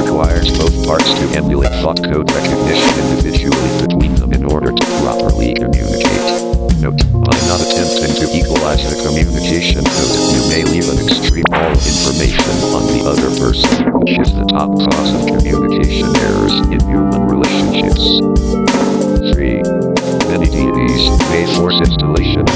requires both parts to emulate thought code recognition individually between them in order to properly communicate. Note: by not attempting to equalize the communication code, you may leave an extreme all information on the other person, which is the top cause of communication errors in human relationships. 3. Many deities may force installation